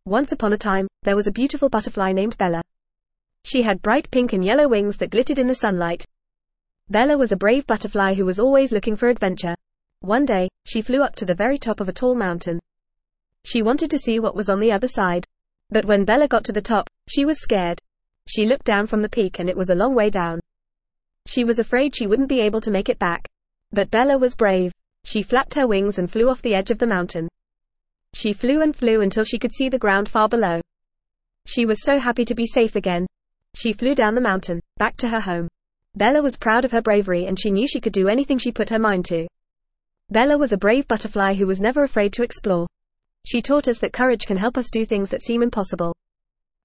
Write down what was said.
Once upon a time, there was a beautiful butterfly named Bella. She had bright pink and yellow wings that glittered in the sunlight. Bella was a brave butterfly who was always looking for adventure. One day, she flew up to the very top of a tall mountain. She wanted to see what was on the other side. But when Bella got to the top, she was scared. She looked down from the peak and it was a long way down. She was afraid she wouldn't be able to make it back. But Bella was brave. She flapped her wings and flew off the edge of the mountain. She flew and flew until she could see the ground far below. She was so happy to be safe again. She flew down the mountain, back to her home. Bella was proud of her bravery and she knew she could do anything she put her mind to. Bella was a brave butterfly who was never afraid to explore. She taught us that courage can help us do things that seem impossible.